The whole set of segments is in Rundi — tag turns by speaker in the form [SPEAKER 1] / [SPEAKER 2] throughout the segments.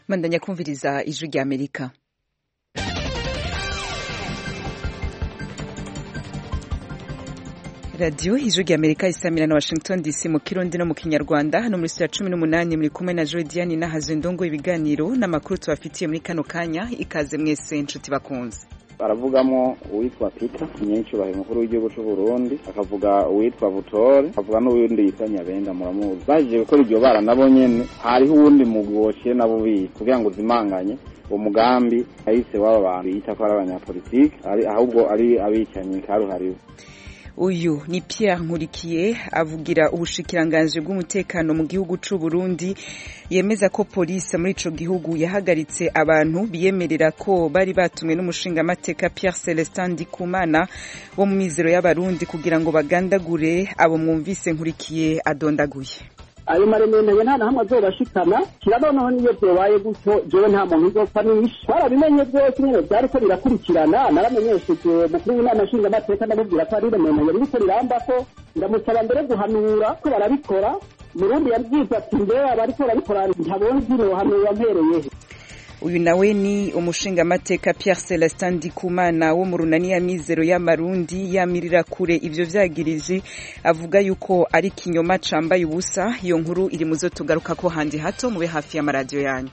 [SPEAKER 1] Mandanya kumviriza ijwi rya Amerika. Radio ijwi rya Amerika isamira na Washington DC mu Kirundi no mu Kinyarwanda. Hano muri studio 18 muri kumwe na Jodiane na Hazendongo ibiganiro n'amakuru tubafitiye muri kano kanya. Ikaze mwese inshuti bakunze.
[SPEAKER 2] Baravugamo uwitwa Peter Nyencubahiro mukuru w'igihugu cy'u Burundi, akavuga uwitwa Butore, akavuga n'uwundi yitwa Nyabenda muramuzi. Baje gukora iryo bara nabo nyene hariho uwundi mugoshe nabo bi kugira ngo zimanganye umugambi ahise waba bantu yita ko ari abanyapolitike ahubwo ari abicanye karuhariwe.
[SPEAKER 1] Uyu ni Pierre Nkurikiye avugira ubushikiranganje bw'umutekano mu gihugu c'u Burundi, yemeza ko polisi muri ico gihugu yahagaritse abantu biyemerera ko bari batumwe n'umushinga amateka Pierre Celestin Ndikumana wo mu mizero y'abarundi kugira ngo bagandagure abo mwumvise Nkurikiye adondaguye.
[SPEAKER 3] Ayo maremere nta na hamwe azobashikana kirabonaho niyo byobaye gutyo jewe nta muntu uzopfa nishe barabimenye byose nyine byariko birakurikirana naramenyesheje mukuru w'inama nshinga amateka ndamubwira ko ari remene biriko riramba ko ndamusaba mbere guhanura ko barabikora Burundi yabwiza ati mbere abariko barabikora ntabonye zino hanura mpereye.
[SPEAKER 1] Uyu nawe ni umushinga amateka Pierre Celestin Ndikumana wo mu runani ya mizero y'amarundi yamirira kure ivyo vyagirije, avuga yuko ari kinyoma cambaye ubusa. Iyo nkuru iri muzo tugaruka ko handi hato mube hafi y'amaradio yanyu.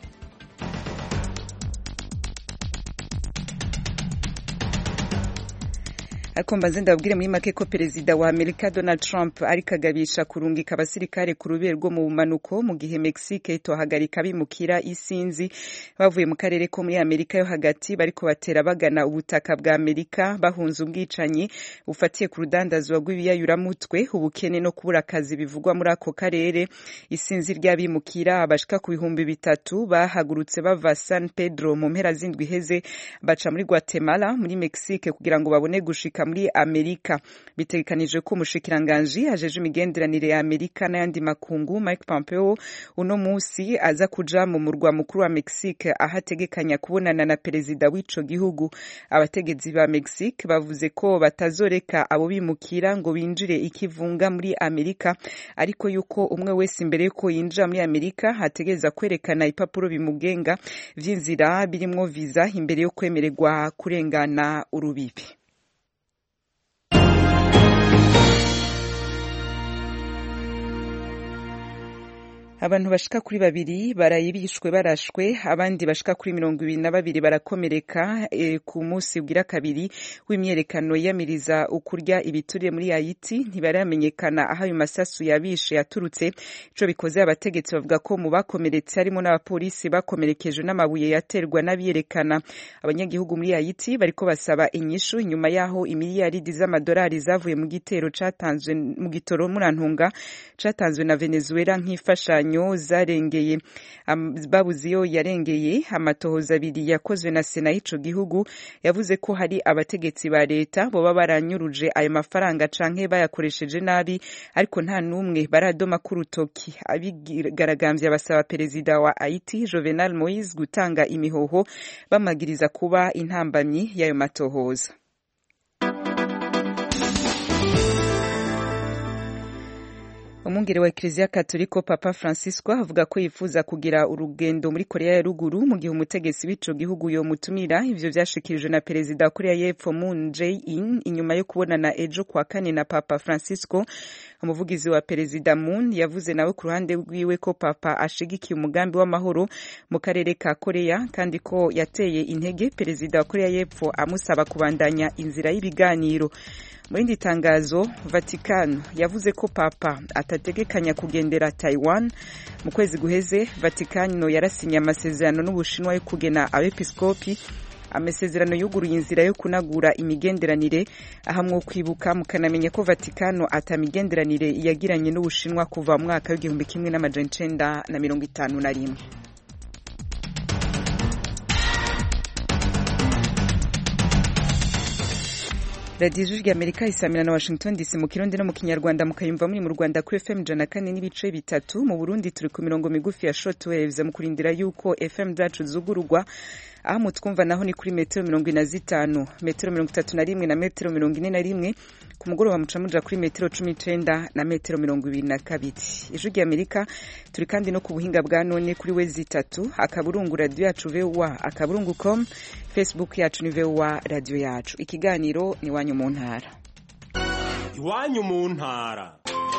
[SPEAKER 1] Akombaze ndabwire muri make ko perezida wa Amerika Donald Trump ari kagabisha kurungika abasirikare ku rubere rwo mu bumanuko mu gihe Mexique itohagarika bimukira isinzi bavuye mu karere ko muri Amerika yo hagati bariko batera bagana ubutaka bwa Amerika bahunze ubwicanyi ufatiye ku rudandazwa rw'ibiyayuramutwe, ubukene no kubura akazi bivugwa muri ako karere. Isinzi ry'abimukira abashika ku 3,000 bahagurutse bava San Pedro mu mpera zindwi heze baca muri Guatemala muri Mexique kugira ngo babone gushika muri Amerika. Bitegekanije ko umushikiranganje ajeje imigenderanire ya Amerika n'ayandi makungu Mike Pompeo uno musi aza kuja mu murwa mukuru wa Mexique ahategekanya kubonana na perezida w'ico gihugu. Abategetsi ba Mexique bavuze ko batazoreka abo bimukira ngo binjire ikivunga muri Amerika, ariko yuko umwe wese imbere yuko yinjira muri Amerika hategeza kwerekana ipapuro bimugenga vy'inzira birimwo visa imbere yo kwemererwa kurengana urubibi. Abantu bashika kuri 2 barayibishwe barashwe, abandi bashika kuri 22 barakomereka ku munsi ugira kabiri w'imyerekano yamiriza ukurya ibituriye muri Haiti. Ntibaramenyekana aho ayo masasu yabishe yaturutse. Ico bikoze abategetsi bavuga ko mu bakomeretse harimo n'abapolisi bakomerekeje n'amabuye yaterwa n'abiyerekana. Abanyagihugu muri Haiti bariko basaba inyishu inyuma yaho imiliyaridi z'amadolari zavuye mu gitero catanzwe mu gitoro murantunga catanzwe na Venezuela nk'ifashanyo zarengeye. Babuziyo yarengeye. Amatohoza abiri yakozwe na Sena y'ico gihugu yavuze ko hari abategetsi ba leta boba baranyuruje ayo mafaranga canke bayakoresheje nabi, ariko nta numwe baradoma ku rutoki. Abigaragambye basaba perezida wa Haiti Jovenel Moise gutanga imihoho bamagiriza kuba intambamyi y'ayo matohoza. Umwungere wa Eklezia Katolika Papa Francisco avuga ko yifuza kugira urugendo muri Korea ya Ruguru mu gihe umutegetsi w'ico gihugu yo mutumira. Ivyo vyashikirijwe na perezida wa Korea y'Epfo Moon Jae-in inyuma yo kubonana ejo kwa kane na Papa Francisco. Umuvugizi wa perezida Moon yavuze nawe ku ruhande rwiwe ko Papa ashigikiye umugambi w'amahoro mu karere ka Korea, kandi ko yateye intege perezida wa Korea y'Epfo amusaba kubandanya inzira y'ibiganiro. Muri ndi tangazo, Vatican yavuze ko Papa atategekanya kugendera Taiwan. Mu kwezi guheze Vatican yarasinye amasezerano n'Ubushinwa yo kugena abepiskopi. Amasezerano yuguruye inzira yo kunagura imigenderanire. Ahamwe kwibuka mukanamenya ko Vatican atamigenderanire yagiranye n'Ubushinwa kuva mu mwaka w'1951. Radio Ijwi rya Amerika isamira na Washington DC mu Kirundi no mu Kinyarwanda, mukayumva muri mu Rwanda ku FM 104.3, mu Burundi turi ku mirongo migufi ya shortwaves mu kurindira yuko FM zacu zugurugwa. Aho mutwumva naho ni kuri metero 45, metero 31 na metero 41. ku mugoroba muca muja kuri metero 19 na metero 22. Ijwi ry'Amerika turi kandi no ku buhinga bwa none kuri wezi 3 akaburungu radio yacu VOA akaburungu.com, Facebook yacu ni VOA radio yacu. Ikiganiro ni wanyu mu ntara.
[SPEAKER 4] Iwanyu mu ntara.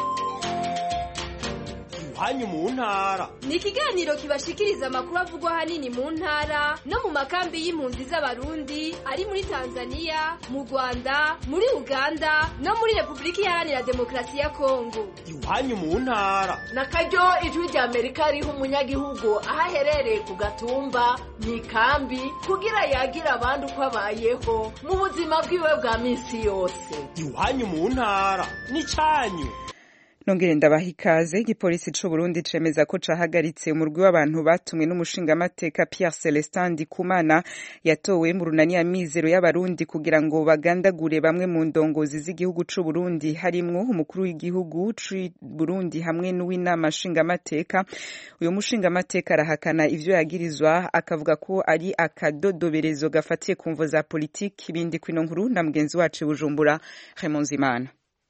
[SPEAKER 4] Iwanyu mu ntara
[SPEAKER 5] ni ikiganiro kibashikiriza amakuru avugwa hanini mu ntara no mu makambi y'impunzi z'abarundi ari muri Tanzania, mu Rwanda, muri Uganda no muri Republika Iharanira Demokarasi ya Kongo.
[SPEAKER 4] Iwanyu mu ntara
[SPEAKER 6] na karyo ijwi ry'Amerika riha umunyagihugu ahaherereye ku gatumba mu ikambi kugira yagira abandi uko abayeho mu buzima bwiwe bwa minsi yose.
[SPEAKER 4] Iwanyu mu ntara ni cyanyu.
[SPEAKER 1] Nongere ndabaha ikaze. Igipolisi c'u Burundi cemeza ko cahagaritse umurwi w'abantu batumwe n'umushingamateka Pierre Celestin Ndikumana yatowe mu runani ya mizero y'abarundi kugira ngo bagandagure bamwe mu ndongozi z'igihugu c'u Burundi harimwo umukuru w'igihugu c'u Burundi hamwe n'uw'inama nshingamateka. Uyo mushingamateka arahakana ivyo yagirizwa akavuga ko ari akadodoberezo gafatiye ku mvo za politiki. Ibindi kwino nkuru na mugenzi wacu Bujumbura Raymond Zimana.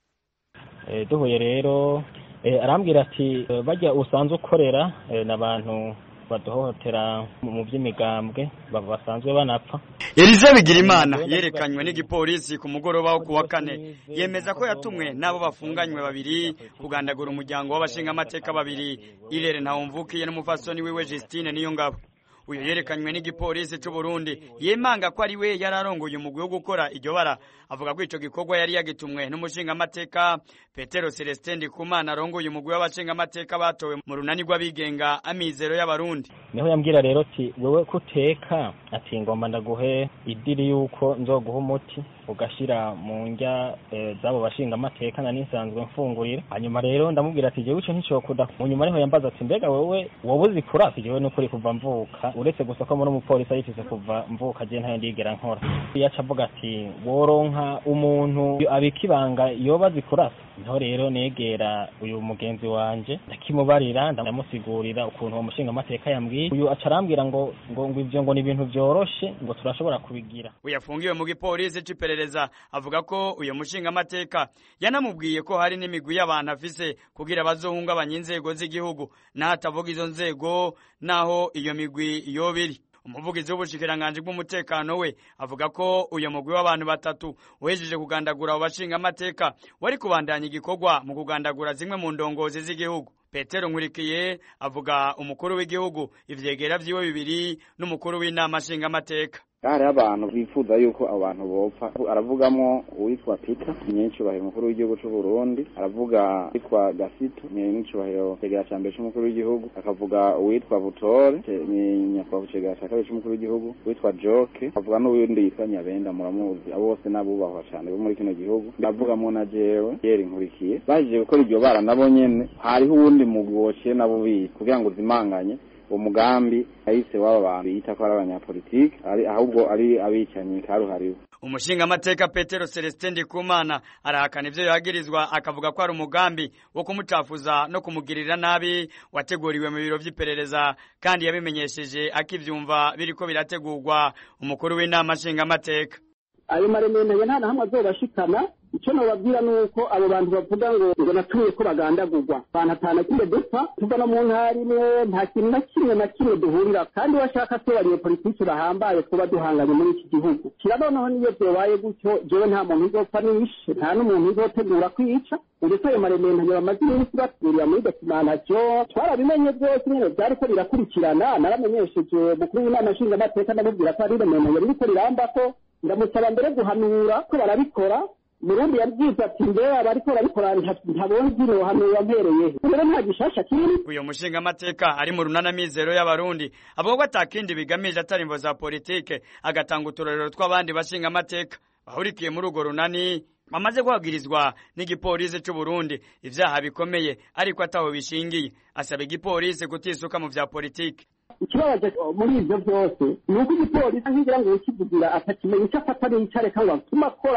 [SPEAKER 7] Duhuye rero arambwira ati bajya usanzwe ukorera n'abantu badohotera mu by'imigambwe basanzwe banapfa.
[SPEAKER 8] Elize Bigirimana yerekanywe n'igipolisi ku mugoroba wo kuwa kane yemeza ko yatumwe nabo bafunganywe babiri kugandagura umuryango w'abashingamateka babiri Irere Ntawumvukiye n'umufasoni wiwe Justine Niyongabo. Uyu yerekanywe n'igipolisi c'u Burundi yemanga ko ari we yararongoye umugwi wo gukora iryo bara, avuga ko ico gikorwa yari yagitumwe n'umushingamateka Petero Celestin Ndikumana arongoye umugwi w'abashingamateka batowe mu runani rw'abigenga amizero y'abarundi.
[SPEAKER 7] Niho yambwira rero ati wewe kuteka ati ngomba ndaguhe idiri yuko nzoguha umuti ugashira mu njya zabo bashingamateka na nisanzwe mfungurira. Hanyuma rero ndamubwira ati jewe ico nticokuda. Munyuma niho yambaza ati mbega wewe wobuzi kurasi jewe n'ukuri kuva mvuka uretse gusa ko muri umupolisi ayifise kuva mvuka je ntayo ndigera nkora. Yaca avuga ati woronka umuntu abikibanga yoba zikurasa. Niho rero negera uyu mugenzi wanje ndakimubarira ndamusigurira ukuntu uwo mushingamateka yambwiye. Uyu acarambwira ngo ivyo ngo ni ibintu byoroshe ngo turashobora kubigira.
[SPEAKER 8] Uyafungiwe mu gipolisi c'iperereza avuga ko uyu mushingamateka yanamubwiye ko hari n'imigwi y'abantu afise kugira bazohungabanya inzego z'igihugu n'atavuga izo nzego naho iyo migwi yobiri. Umuvugizi w'ubushikiranganje bw'umutekano we avuga ko uyu mugwi w'abantu batatu wejeje kugandagura abashingamateka wari kubandanya igikorwa mu kugandagura zimwe mu ndongozi z'igihugu. Petero Nkurikiye avuga umukuru w'igihugu ivyegera vyiwe bibiri n'umukuru w'inama nshingamateka.
[SPEAKER 2] Hari abantu bifuza yuko abantu bopfa, aravugamo uwitwa Peter Nyencubahiro umukuru w'igihugu c'u Burundi, aravuga uwitwa Gasito Nyencubahiro cegera ca mbere c'umukuru w'igihugu, akavuga uwitwa Butore nyakubahwa cegera ca kabiri c'umukuru w'igihugu, uwitwa Joke, akavuga n'uwundi yitwa Nyabenda muramuzi. Abo bose nabubahwa cane bo muri kino gihugu. Ndavugamo na jewe Pierre Nkurikiye baje gukora iryo bara nabo nyene hariho uwundi mugoshe nabo biye kugira ngo zimanganye umugambi ahise waba bantu yita ko ari abanyapolitiki ahubwo ari abicanyi karuhariwe.
[SPEAKER 8] Umushingamateka Petero Celestin Ndikumana arahakana ivyo yagirizwa akavuga ko ari umugambi wo kumucafuza no kumugirira nabi wateguriwe mu biro vy'iperereza kandi yabimenyesheje akivyumva biriko birategurwa umukuru w'inama nshingamateka.
[SPEAKER 3] Ayo maremere nta hamwe azobashikana. Icyo nababwira nuko abo bantu bavuga ngo natuye ko bagandagurwa abantu atana kile dupfa tuva no mu ntari imwe nta kintu na kimwe duhurira kandi washaka ko bariye politiki bahambaye kuba duhanganye muri iki gihugu. Kirabonaho niyo byobaye gutyo jewe nta muntu uzopfa nishe nta n'umuntu uzotegura kwica. Uretse ayo maremere bamaze iminsi baturiye muri documentation twarabimenye byose nyine byariko birakurikirana. Naramenyesheje mukuru w'inama nshingamateka ndamubwira ko ari remene biriko rirambako ndamusaba mbere guhanura ko barabikora. Murundi yabwiza ati mbere abariko barabikora ntabonzi no hano yampereye rero nta gishasha kiri.
[SPEAKER 8] Uyo mushingamateka ari mu runana mizero y'abarundi avuga ko atakindi bigamije atari imvo za politike, agatanga uturorero tw'abandi bashingamateka bahurikiye muri urwo runani bamaze guhagirizwa n'igipolisi c'u Burundi ivyaha bikomeye ariko ataho bishingiye. Asaba igipolisi kutisuka mu vya politike.
[SPEAKER 3] Ikibabaje muri ivyo byose ni uko igipolisi nkigira ngo kivugira atakimenye icyo afata n'icyo areka ngo atuma akora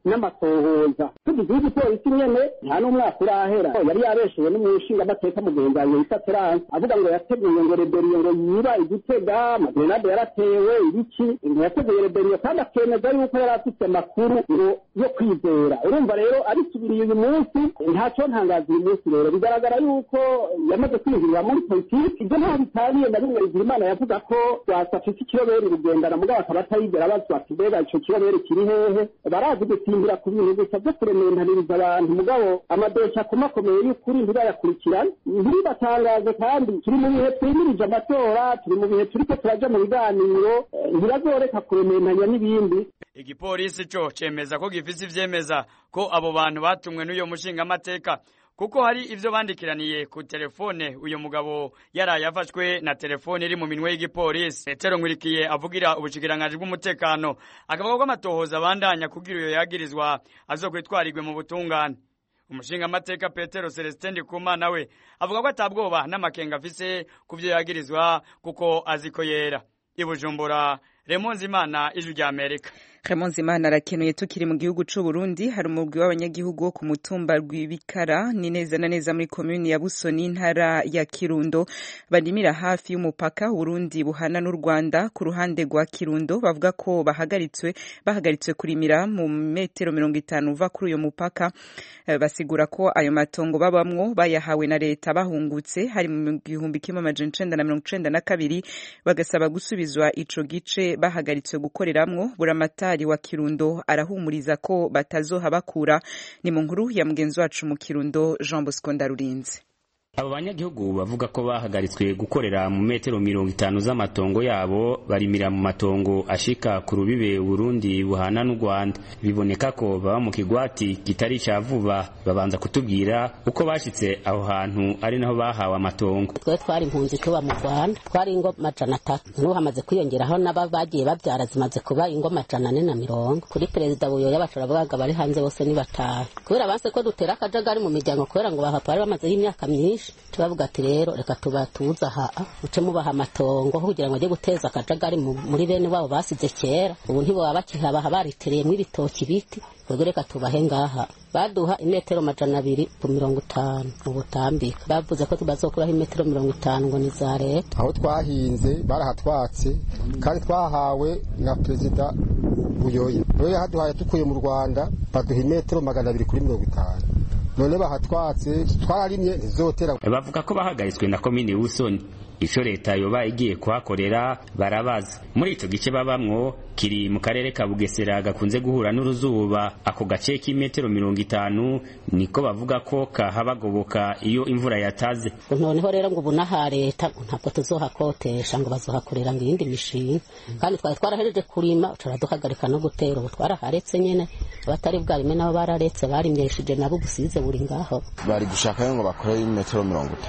[SPEAKER 3] n'amatohoza tugize igipolisi nyene nta n'umwaka urahera yari yabeshewe n'umushinga amateka mugenzi wawe yita Terence avuga ngo yateguye ngo rebellion ngo yiba igitega amagrenade yaratewe ibiki ngo yateguye rebellion kandi akemeza yuko yari afite amakuru ngo yo kwizera urumva rero abisubiriye uyu munsi ntacyo ntangaza uyu munsi rero bigaragara yuko yamaze kwinjira muri politiki ibyo nta bitaniye na bimwe Bizimana yavuga ko wasafise ikiroberi rugendana mugabo akaba atayigera bazwa ati mbega ico kiroberi kiri hehe barazi gusimbira ku bintu gusa byo kurementaniriza abantu mugabo amadosha akomakomeye y'ukuri ntibayakurikirana ntibatangaze kandi turi mu bihe twimirije amatora turi mu bihe turiko turaja mu biganiro ntibazoreka kurementanya n'ibindi
[SPEAKER 8] igipolisi co cemeza ko gifise ivyemeza ko abo bantu batumwe n'uyo mushinga amateka kuko hari ivyo bandikiraniye ku telefone uyo mugabo yaraye afashwe na telefone iri mu minwe y'igipolisi Petero Nkurikiye avugira ubushikiranganje bw'umutekano akavuga ko amatohoza bandanya kugira uyo yagirizwa azokwitwarirwe mu butungane umushinga amateka Petero Celestin Ndikumana we avuga ko atabwoba n'amakenga afise kuvyo yagirizwa kuko aziko yera ibujumbura Remonzimana ijwi rya Amerika
[SPEAKER 1] Remonzimana arakenuye tukiri mu gihugu c'u Burundi hari umugwi w'abanyagihugu wo ku mutumba rw'Ibikara ni neza na neza muri commune ya Busoni intara ya Kirundo bandimira hafi y'umupaka Burundi buhana n'u Rwanda ku ruhande rwa Kirundo bavuga ko bahagaritswe kurimira mu metero 50 uva kuri uyo mupaka basigura ko ayo matongo babamwo bayahawe na leta bahungutse hari mu 1992 bagasaba gusubizwa ico gice bahagaritswe gukoreramwo buramatari wa Kirundo arahumuriza ko batazohabakura ni mu nkuru ya mugenzi wacu mu Kirundo Jean Bosco Ndarurinze
[SPEAKER 9] abo banyagihugu bavuga ko bahagaritswe gukorera mu metero 50 z'amatongo yabo barimira mu matongo ashika ku rubibe Burundi buhana n'u Rwanda biboneka ko baba mu kigwati kitari ca vuba babanza kutubwira uko bashitse aho hantu ari naho bahawe amatongo
[SPEAKER 10] twe twari impunzi tuba mu Rwanda twari ingo majana 3 n'ubu hamaze kwiyongeraho n'abagiye babyara zimaze kuba ingo majana 440 kuri perezida buyo y'abashora baga bari hanze bose ni batahe kubera banse ko dutera akajagari mu miryango kubera ngo bahapara bamaze y'imyaka myinshi tubavuga ati rero reka tubatuza uce mubaha amatongo kugira ngo ajye guteza akajagari muri bene wabo basize kera ubu ntibo babakihabaha baritereyemo ibitoki biti ubwo reka tubahe ngaha baduha imetero 250 mu butambika bavuze ko tubazokuraho imetero 50 ngo ni za leta
[SPEAKER 11] aho twahinze barahatwatse kandi twahawe na perezida Buyoya yahaduhaye tukuye mu Rwanda baduha imetero 250 none bahatwatse twararimye ntizotera
[SPEAKER 9] bavuga ko bahagaritswe na komine Busoni ico leta yoba igiye kuhakorera barabaza muri ico gice babamwo kiri mu karere ka Bugesera gakunze guhura n'uruzuba ako gace k'imetero 50 niko bavuga ko kahabagoboka iyo imvura yataze
[SPEAKER 10] noneho rero ngo ubunaha leta ntabwo tuzohakotesha ngo bazohakorera ngo iyindi mishinga kandi twarahereje kurima turaduhagarika no gutera ubu twaraharetse nyene abatari bwarime nabo bararetse barimyeshije nabo busize buri ngaho
[SPEAKER 12] bari gushaka ngo bakore imetero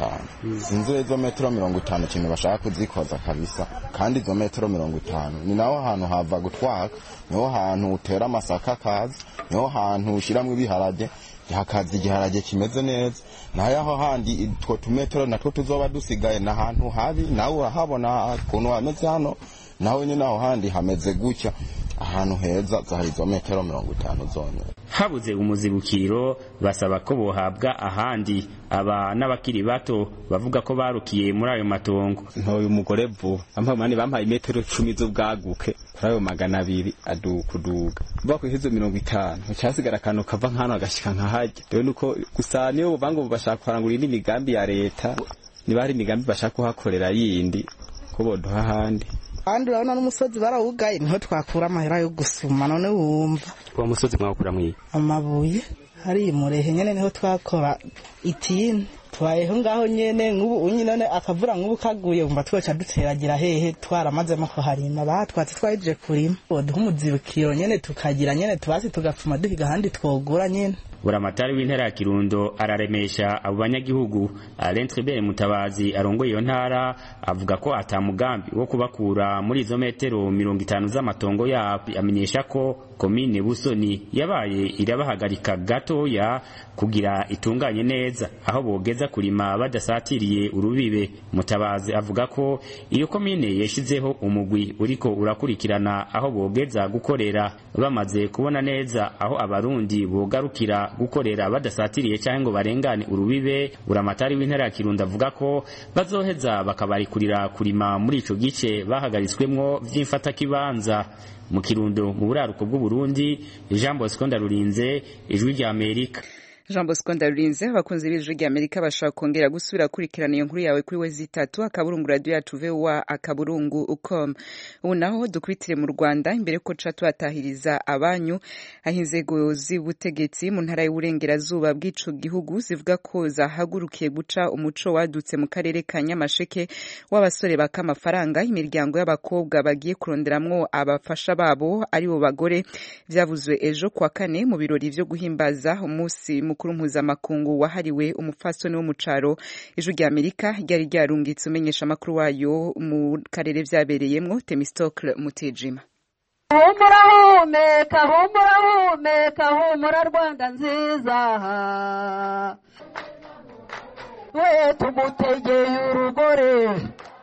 [SPEAKER 12] 50 sinzi izo metero 50 kintu bashaka kuzikoza kabisa kandi izo metero 50 ni naho hantu hava gutwaka niho hantu utera amasaka kazi niho hantu ushiramwe ibiharage hakazi igiharage kimeze neza naho aho handi utwo tumetero natwo tuzoba dusigaye na hantu habi nawe urahabona kuntu hameze hano naho nyine aho handi hameze gutya ahantu heza zahari izo metero 50 zonyine
[SPEAKER 9] habuze umuzibukiro basaba ko bohabwa ahandi aba n'abakiri bato bavuga ko barukiye muri ayo matongo
[SPEAKER 13] ntoye umugore vuba ampamani bampaye imetero 10 z'ubwaguke kuri ayo 200 adukuduga bakwihizo 50 ucasigara kano kava nkano agashika nkahajya rero nuko gusa niyo bango bashaka kwarangura indi migambi ya leta niba hari imigambi bashaka kuhakorera yindi ko boduha handi
[SPEAKER 14] kandi urabona n'umusozi barawugaye niho twakura amahera yo gusuma none wumva
[SPEAKER 9] uwo musozi mwakura mwiye
[SPEAKER 14] amabuye hari murehe nyene niho twakora itini twayeho ngaho nyene nk'ubu unyine akavura nk'ubu kaguye umva twoca duteragira hehe twaramazemo ko harima batwatse twayije kurima duha umuzibukiro nyene tukagira nyene tubasi tugapfuma duhiga handi twogura nyene
[SPEAKER 9] buramatari w'intara ya Kirundo araremesha abo banyagihugu Alentribert Mutabazi arongoye iyo ntara avuga ko atamugambi wo kubakura muri izo metero 50 z'amatongo yabo amenyesha ko komine Busoni yabaye irabahagarika gatoya kugira itunganye neza aho bogeza kurima badasatiriye urubibe. Mutabazi avuga ko iyo komine yeshizeho umugwi uriko urakurikirana aho bogeza gukorera, bamaze kubona neza aho abarundi bogarukira gukorera badasatiriye cyangwa ngo barengane urubibe. Buramatari w'intara ya Kirundo avuga ko bazoheza bakabarikurira kurima muri ico gice bahagaritswemwo vy'imfata kibanza. Mu Kirundo mu buraruko bw'u Burundi, Jean Bosco Ndarurinze, Ijwi rya Amerika.
[SPEAKER 1] Jean Bosco Ndarurinze, abakunzi b'Ijwi rya Amerika bashaka kongera gusubira kurikirana iyo nkuru yawe kuri wezi3 akaburungu radio yacu VOA akaburungu.com. Ubu naho dukwitire mu Rwanda imbere ko ca twatahiriza abanyu aho inzego z'ubutegetsi mu ntara y'uburengerazuba bw'ico gihugu zivuga ko zahagurukiye guca umuco wadutse mu karere ka Nyamasheke w'abasore baka amafaranga imiryango y'abakobwa bagiye kuronderamwo abafasha babo ari bo bagore. Vyavuzwe ejo kwa kane mu birori vyo guhimbaza umunsi mukuru mpuzamakungu wahariwe umupfasoni wo mu caro. Ijwi rya Amerika ryari ryarungitse umenyesha amakuru wayo mu karere vyabereyemwo Temistocle Mutijima.
[SPEAKER 15] Humura humeka, humura humeka, humura Rwanda nziza, we tumutegeye urugore.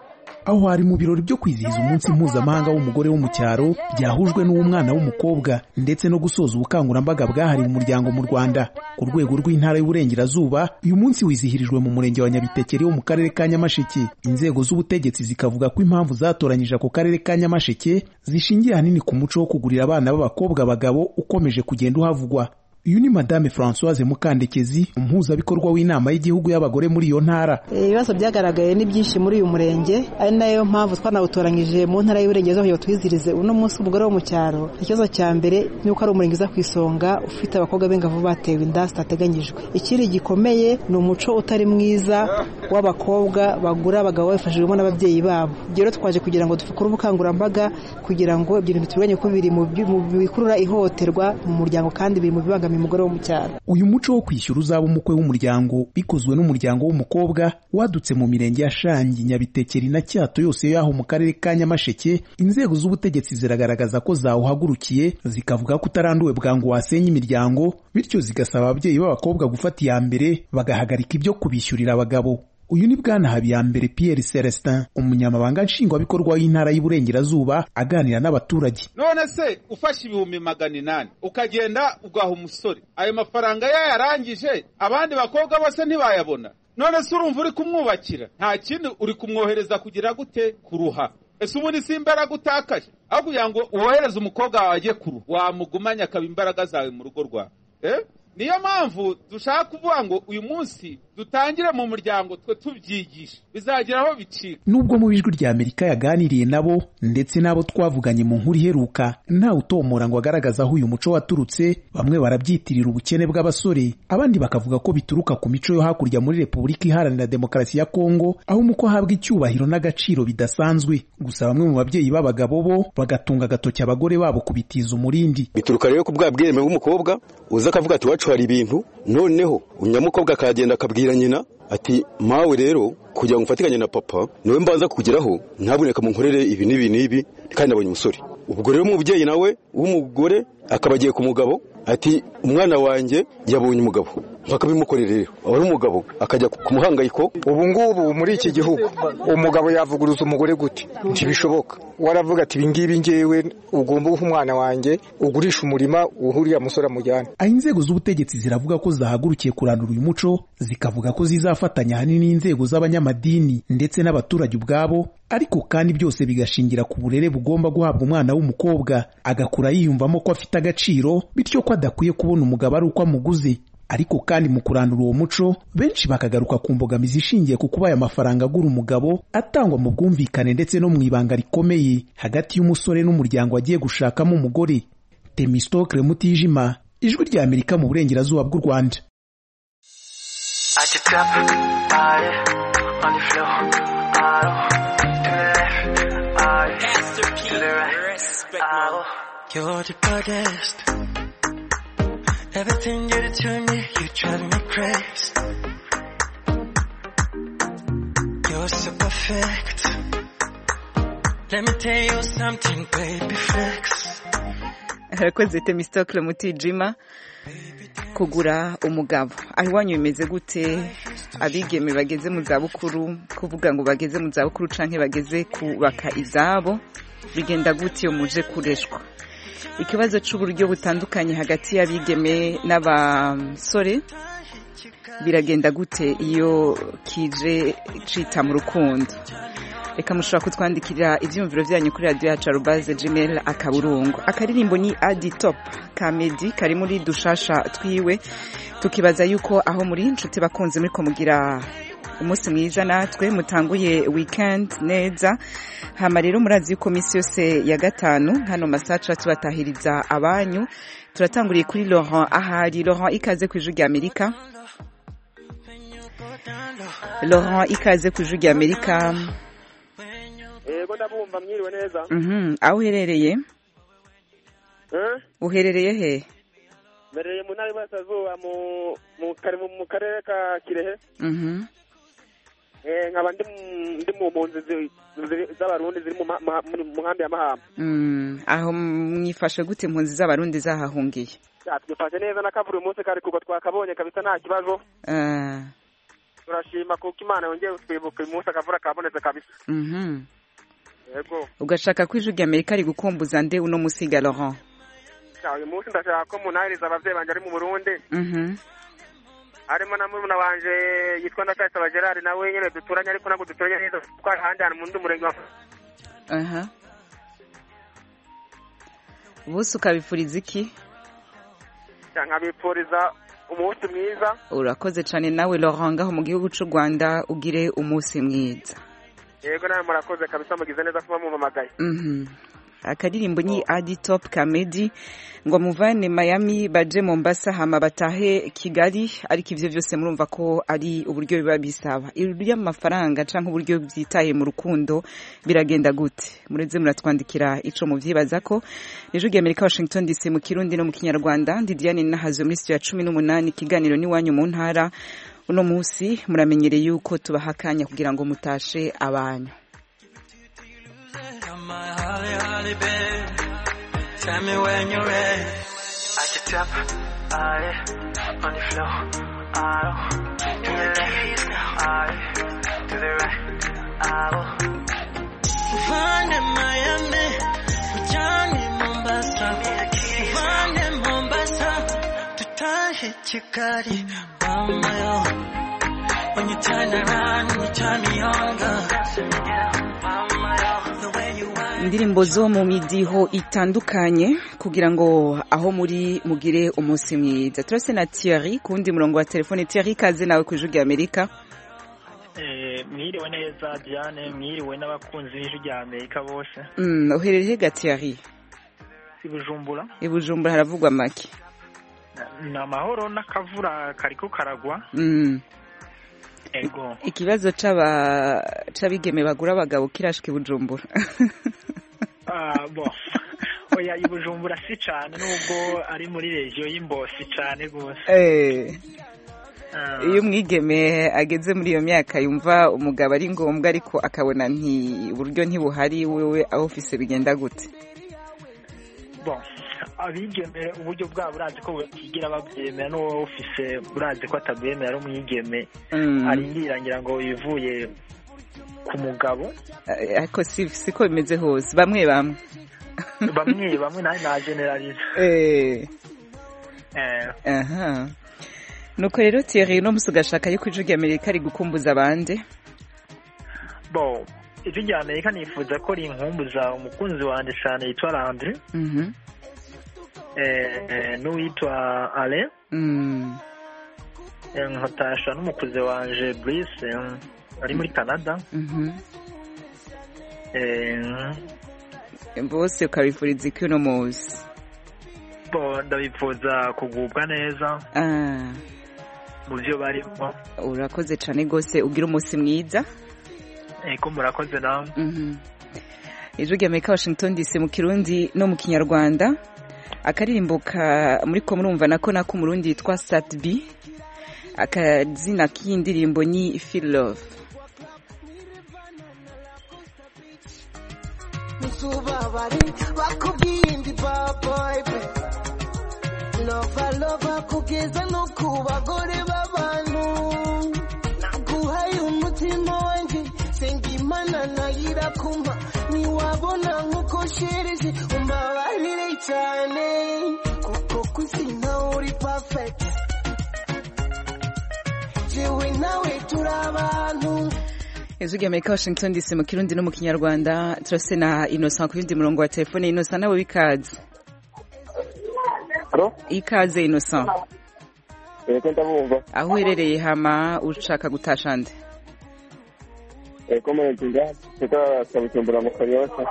[SPEAKER 16] Aho hari mu birori byo kwizihiza umunsi mpuzamahanga w'umugore wo mu cyaro byahujwe n'umwana w'umukobwa ndetse no gusoza ubukangurambaga bwahariwe umuryango mu Rwanda ku rwego rw'intara y'uburengerazuba. Uyu munsi wizihirijwe mu murenge wa Nyabitekeri wo mu karere ka Nyamasheke. Inzego z'ubutegetsi zikavuga ko impamvu zatoranyije ako karere ka Nyamasheke zishingiye hanini ku muco wo kugurira abana b'abakobwa abagabo ukomeje kugenda uhavugwa. Uyu ni Madame Françoise Mukandekezi, umuhuzabikorwa w'inama y'igihugu y'abagore muri iyo ntara.
[SPEAKER 14] Ibibazo byagaragaye ni byinshi muri uyu murenge, ari nayo mpamvu twanawutoranyije mu ntara y'uburengerazuba kugira twizirize uno munsi umugore wo mu cyaro. Ikibazo cya mbere ni uko ari umurenge uza ku isonga ufite abakobwa b'ingavu batewe inda zitateganyijwe. Ikindi gikomeye ni umuco utari mwiza w'abakobwa bagura abagabo bafashijwemo n'ababyeyi babo. Rero twaje kugira ngo dukore ubukangurambaga kugira ngo ibyo bintu tubiranye ko biri mu bikurura ihohoterwa mu muryango kandi biri mu bibanga umugore wo mu cyaro.
[SPEAKER 16] Uyu muco wo kwishyura uzaba umukwe w'umuryango bikozwe n'umuryango w'umukobwa wadutse mu mirenge ya Shangi, Nyabitekeri na Cyato yose yaho mu karere ka Nyamasheke. Inzego z'ubutegetsi ziragaragaza ko zawuhagurukiye zikavuga ko utaranduwe bwangu wasenya imiryango, bityo zigasaba ababyeyi b'abakobwa gufata iya mbere bagahagarika ibyo kubishyurira abagabo. Uyu ni Bwana Habiyambere Pierre Celestin, umunyamabanga nshingwabikorwa w'intara y'uburengerazuba aganira n'abaturage.
[SPEAKER 17] None se ufashe 800 ukagenda ugaha umusore ayo mafaranga yarangije abandi bakobwa bose ntibayabona, none se urumva uri kumwubakira? Nta kindi uri kumwohereza kugira gute? Kuruha. Ese ubundi si imbaraga utakaje aho kugira ngo uwohereze umukobwa wawe ajye kuruha, wamugumanya akaba imbaraga zawe mu rugo rwawe. Niyo mpamvu dushaka kuvuga ngo uyu munsi dutangire mu muryango twe tubyigisha bizagira aho bicika.
[SPEAKER 16] Nubwo mu Ijwi rya Amerika yaganiriye nabo ndetse nabo twavuganye mu nkuru iheruka nta utomora ngo agaragaza aho uyu muco waturutse, bamwe barabyitirira ubukene bw'abasore, abandi bakavuga ko bituruka ku mico yo hakurya muri Repubulika Iharanira Demokarasi ya Kongo aho umuko ahabwa icyubahiro n'agaciro bidasanzwe. Gusa bamwe mu babyeyi b'abagabo bo bagatunga agatoki abagore babo kubitiza umurindi.
[SPEAKER 18] Bituruka rero ku bwabwireme bw'umukobwa uza akavuga ati wacu hari ibintu, noneho unyamukobwa akagenda akabwira nyina ati mawe rero kugira ngo ufatikanye na papa niwe mbanza kugeraho ntaboneka mu nkorere ibi n'ibi kandi nabonye umusore. Ubwo rero umubyeyi nawe w'umugore akabagiye ku mugabo ati umwana wanjye yabonye umugabo bakabimukorera. Rero ari umugabo akajya ku muhangayiko.
[SPEAKER 19] Ubu ngubu muri iki gihugu umugabo yavuguruza umugore gute? Ntibishoboka. Waravuga ati ibingibi ngewe ugomba guha umwana wanjye ugurisha umurima uhuriye musora mujyana.
[SPEAKER 16] Inzego z'ubutegetsi ziravuga ko zahagurukiye kurandura uyu muco, zikavuga ko zizafatanya hanini n'inzego z'abanyamadini ndetse n'abaturage ubwabo, ariko kandi byose bigashingira ku burere bugomba guhabwa umwana w'umukobwa agakura yiyumvamo ko afite agaciro, bityo ko adakwiye kubona umugabo ari uko amuguze. Ariko kandi mu kurandura uwo muco benshi bakagaruka ku mbogamizi ishingiye ku kuba aya mafaranga agura umugabo atangwa mu bwumvikane ndetse no mu ibanga rikomeye hagati y'umusore n'umuryango agiye gushakamo umugore. Temistocle Mutijima, Ijwi rya Amerika mu burengerazuba bw'u Rwanda.
[SPEAKER 20] Everything you do to me, you drive me crazy. You're so perfect. Let me tell you something, baby, flex.
[SPEAKER 1] arakoze Temistocle Mutijima. Kugura umugabo aho iwanyu bimeze gute? Abigeme bageze mu zabukuru, kuvuga ngo bageze mu zabukuru canke bageze kubaka izabo, bigenda gute iyo muje kureshwa? Ikibazo c'uburyo butandukanye hagati y'abigeme n'abasore biragenda gute iyo kije cita mu rukundo? Reka mushobora kutwandikira ivyumviro vyanyu kuri radio yacu @gmail akaburungu. Akaririmbo ni Adi Top Kamedi kari muri dushasha twiwe, tukibaza yuko aho muri inshuti bakunze muri ko mugira umunsi mwiza, natwe mutanguye weekend neza. Hama rero murazi yuko misi yose ya gatanu hano masacha tubatahiriza abanyu. Turatanguriye kuri Laurent ahari. Laurent, ikaze ku Ijwi ry'Amerika. Laurent, ikaze ku Ijwi ry'Amerika.
[SPEAKER 21] Yego ndabumva, mwiriwe neza.
[SPEAKER 1] Aho uherereye? Uherereye he?
[SPEAKER 21] Mereye mu ntara y'Iburasirazuba mu karere ka Kirehe. Nkaba ndi mu mpunzi z'abarundi ziri mu nkambi ya Mahama.
[SPEAKER 1] Aho mwifashe gute impunzi z'abarundi zahahungiye?
[SPEAKER 21] Twifashe neza, nakavura umunsi kare kuko twakabonye kabisa nta kibazo. Turashima kuko Imana yongeye kutwibuka uyu munsi akavura kabonetse kabisa. Yego.
[SPEAKER 1] Ugashaka ko Ijwi ry'Amerika ari gukumbuza nde uno musiga Laurent?
[SPEAKER 21] Uyu munsi ndashaka ko munahiriza abavyeyi banje ari mu Burundi. Harimo na murumuna wanje yitwa Ndakayisaba Gerard, nawe nyene duturanye ariko ntabwo duturanye neza, twari ahandi hantu mu ndi murenge wa.
[SPEAKER 1] Bose ukabifuriza iki?
[SPEAKER 21] Nkabipfuriza umunsi mwiza.
[SPEAKER 1] Urakoze cyane nawe Laurent, ngaho mu gihugu cy'u Rwanda ugire umunsi mwiza.
[SPEAKER 21] Yego nawe murakoze kabisa, mugize neza kuba mumamagaye.
[SPEAKER 1] Akadirimbo ni Adi Top Kamedi ngo muvane Miami baje Mombasa hama batahe Kigali, ariko ivyo vyose murumva ko ari uburyo biba bisaba. Irya mafaranga canke uburyo byitaye mu rukundo biragenda gute? Mureze muratwandikira ico muvyibaza ko. Ijwi ry'Amerika, Washington DC, mu Kirundi no mu Kinyarwanda. Ndi Diane Nahazo muri studio ya 18, ikiganiro ni wanyu mu ntara. Uno musi muramenyereye yuko tubahakanya kugira ngo mutashe abanyu.
[SPEAKER 20] Tell me when you're ready. At the top, on the floor, to the left, to the right, Find in Miami, Johnny Mombasa, find in Mombasa, to tie Chikari, on my own. When you turn around, you turn me on, girl.
[SPEAKER 1] Indirimbo zo mu midiho itandukanye kugira ngo aho muri mugire umunsi mwiza. Turase na Thierry kundi murongo wa telefone. Thierry, kaze nawe ku Ijwi ry'Amerika.
[SPEAKER 22] Mwiriwe neza Diane, mwiriwe n'abakunzi b'Ijwi ry'Amerika bose.
[SPEAKER 1] Uherereye ga Thierry?
[SPEAKER 22] Ibujumbura.
[SPEAKER 1] Ibujumbura haravugwa make?
[SPEAKER 22] Na mahoro n'akavura kariko karagwa. Ego.
[SPEAKER 1] Ikibazo c'abigeme bagura abagabo kirashika Ibujumbura.
[SPEAKER 22] Bo. Oya, Ibujumbura si cyane nubwo ari muri region y'Imbosi cyane gose.
[SPEAKER 1] Iyo umwigeme ageze muri iyo myaka yumva umugabo ari ngombwa ariko akabona uburyo ntibuhari, wewe aho ofise bigenda gute?
[SPEAKER 22] Bon, abigeme uburyo bwabo urazi ko bakigira babyemera, no ofise urazi ko atabwemera ari umwigeme arindirangira ngo yivuye ku mugabo.
[SPEAKER 1] Ariko siko bimeze hose, bamwe
[SPEAKER 22] na generalize.
[SPEAKER 1] Nuko rero Thierry, no musugashaka yuko Ijwi ry'Amerika ari gukumbuza abandi?
[SPEAKER 22] Bon, Ijwi ry'Amerika nifuza ko rinkumbuza umukunzi wanje cyane yitwa Landry. N'uwitwa Ale. Nkatasha n'umukuze wanje Brice ari muri Canada.
[SPEAKER 1] Bose ukabifuriza iki uno munsi?
[SPEAKER 22] Ndabifuza kugubwa neza mu byo barimo.
[SPEAKER 1] Urakoze cyane gose, ugira umunsi mwiza.
[SPEAKER 22] Eko murakoze nawe.
[SPEAKER 1] Ijwi ry'Amerika, Washington DC, mu Kirundi no mu Kinyarwanda. Akaririmbo muri ko murumva nako Murundi yitwa Satbi. Akazina k'indirimbo ni Feel Love.
[SPEAKER 5] tubabare bakubwiye indi baboybe lova kugeza no ku bagore b'abantu naguhaye umutima wanjye senga imana nayira kumpa niwabona nk'uko shereje umbabarire cyane kuko kusi nawe uri perfect jewe nawe turi abantu.
[SPEAKER 1] Ijwi ry'Amerika Washington DC mu Kirundi no mu Kinyarwanda. Turase na Innocent ku yundi murongo wa telefone. Innocent nawe wikaze. Ikaze Innocent.
[SPEAKER 6] Eko ndabumva.
[SPEAKER 1] Aho uherereye hama ushaka gutasha nde?
[SPEAKER 6] Eko mwentinga teka sabutumbura mu Kanyosha.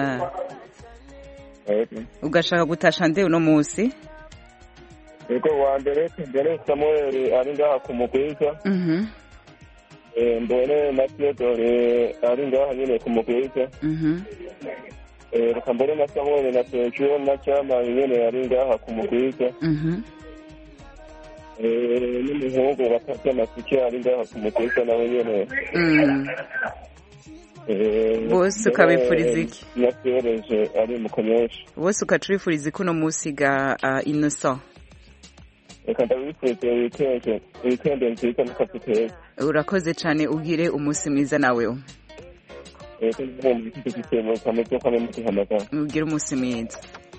[SPEAKER 1] Ugashaka gutasha nde uno munsi?
[SPEAKER 6] Eko wa mbere Samuel ari ngaha ku Mugwiza. Mbone na Theodore ari ngaha nyine ku Mugwiza. Reka mbone na Samuel na Petro na Chama nyine ari ngaha ku Mugwiza. N'umuhungu bakata amasiki ari ngaha ku Mugwiza nawe nyine.
[SPEAKER 1] Bose ukabifuriza iki?
[SPEAKER 6] Natereje ari mu Kanyosha.
[SPEAKER 1] Bose ukacurifuriza iki uno munsi ga Innocent?
[SPEAKER 6] Reka ndabifurize weekend nziza n'akapiteri.
[SPEAKER 1] Urakoze cyane ugire umunsi mwiza nawe. Ugire umunsi mwiza.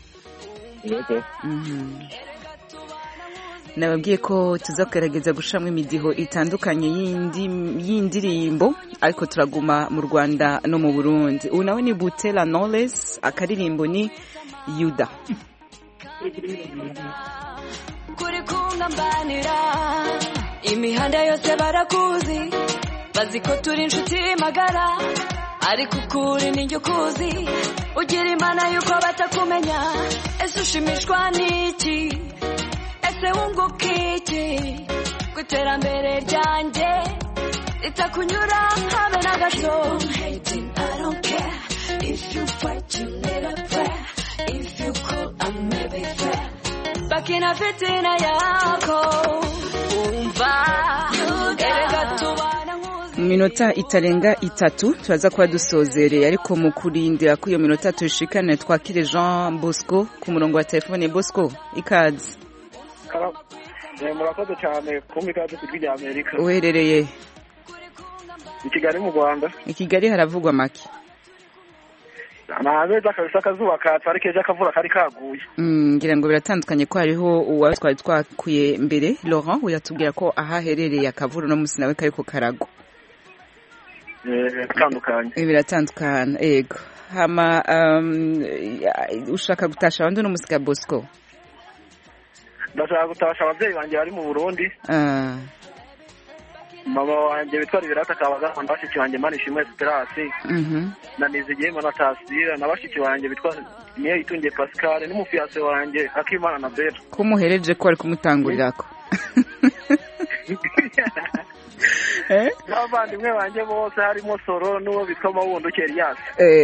[SPEAKER 1] Nababwiye ko tuzagerageza gushiramo imidiho itandukanye y'indirimbo ariko turaguma mu Rwanda no mu Burundi. Ubu nawe ni Butera Knowless, akaririmbo ni Yuda.
[SPEAKER 23] Kuri kungambanira imihanda yose barakuzi bazi ko turi inshuti magara ariko ukuri ninjye ukuzi ugira imana yuko batakumenya ese ushimishwa n'iki ese wunguka iki ku iterambere ryanjye ritakunyura habe na gato. I don't care if you fight you need a prayer if you cool I'm maybe fair bakina fitina yako umva erega tubana
[SPEAKER 1] minota itarenga itatu turaza kuba dusozereye ariko mu kurindira ko iyo minota tushikane twakire Jean Bosco ku murongo wa telefone. Bosco ikaze.
[SPEAKER 24] Murakoze cyane kumva ikaze ku rya Amerika.
[SPEAKER 1] Uherereye
[SPEAKER 24] i Kigali mu Rwanda.
[SPEAKER 1] I Kigali haravugwa make.
[SPEAKER 24] Naheza kabisa akazuba katse ariko ejo akavura kari kaguye.
[SPEAKER 1] Ngira ngo biratandukanye ko hariho uwa twari twakuye mbere Laurent uyatubwira ko ahaherereye akavura no musi nawe kariko karagwa.
[SPEAKER 24] Bitandukanye.
[SPEAKER 1] Biratandukana yego. Hama ushaka gutasha abandi no musika Bosco?
[SPEAKER 24] Ndashaka gutasha abavyeyi banje bari mu Burundi. Mama wanje bitwa Liberata Kabaga ndashiki wanje Manishimwe Esperance. Na Nizigiye Manatasira nabashiki wanje bitwa Niyo Itungiye Pascal n'umufiase wanje Akimana na Bella.
[SPEAKER 1] Kumuhereje ko ari kumutangurirako.
[SPEAKER 24] N'abandimwe banje bose harimo Soro n'uwo bitwa Mawundo Elias.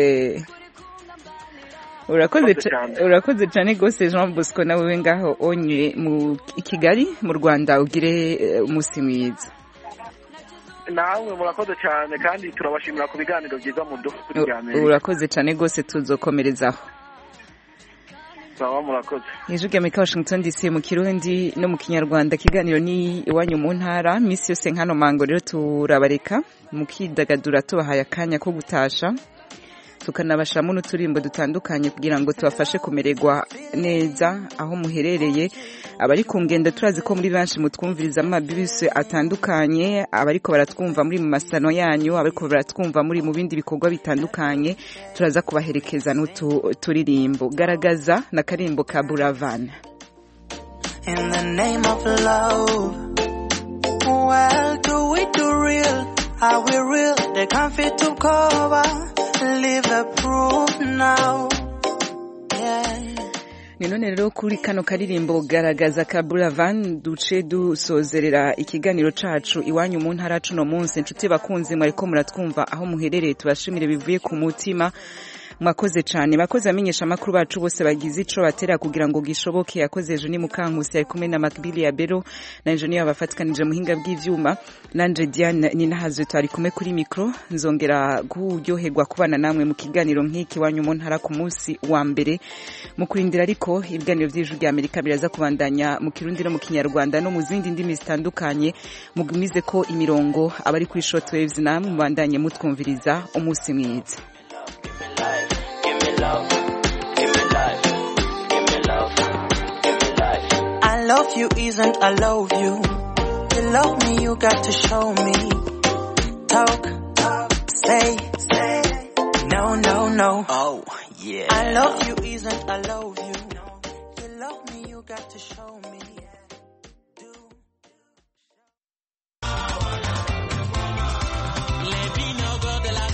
[SPEAKER 1] Urakoze cyane gose Jean Bosco nawe ngaho onye mu Kigali mu Rwanda ugire umunsi mwiza.
[SPEAKER 24] Nawe murakoze cyane kandi turabashimira ku biganiro byiza mu dukurikirane.
[SPEAKER 1] Urakoze cyane gose tuzokomerezaho.
[SPEAKER 24] Sawa murakoze.
[SPEAKER 1] Ijwi ry'Amerika Washington DC mu Kirundi no mu Kinyarwanda kiganiro ni iwanyu mu ntara misi yose nkano mango rero turabareka mukidagadura tubahaye akanya ko gutasha tukanabashamo n'uturimbo dutandukanye kugira ngo tubafashe kumererwa neza aho muherereye. Abari ku ngendo turazi ko muri benshi mutwumviriza amabisi atandukanye, abariko baratwumva muri mu masano yanyu, abariko baratwumva muri mu bindi bikorwa bitandukanye, turaza kubaherekeza n'uturirimbo. Garagaza na karimbo ka Buravan.
[SPEAKER 5] In the name of love, well, do we do real? Are we real? They can't fit to cover. Live a proof now. Yeah.
[SPEAKER 1] None rero kuri kano karirimbo Garagaza ka Buravan duce dusozerera ikiganiro cacu iwanyu mu ntara cuno munsi. Inshuti bakunzi mwariko muratwumva aho muherereye tubashimire bivuye ku mutima. mwakoze cyane bakoze amenyesha makuru bacu bose bagize ico batera kugira ngo gishoboke yakoze ejo ni Mukankusi ari kumwe na Makbili ya Bero na engineer bafatkanije muhinga bw'ivyuma nanje Diane ni nahaze twari kumwe kuri micro nzongera kuryoherwa kubana namwe mu kiganiro nk'iki wanyu mu ntara ku munsi wa mbere mu kurindira ariko ibiganiro by'ijuru rya Amerika biraza kubandanya mu Kirundi no mu Kinyarwanda no mu zindi ndimi zitandukanye mugumize ko imirongo abari kuri shortwaves namwe mubandanye mutwumviriza umunsi mwiza.
[SPEAKER 5] I love you isn't I love you. To love me you got to show me. Talk, say, no. Oh, yeah. I love you isn't I love you. To love me you got to show me.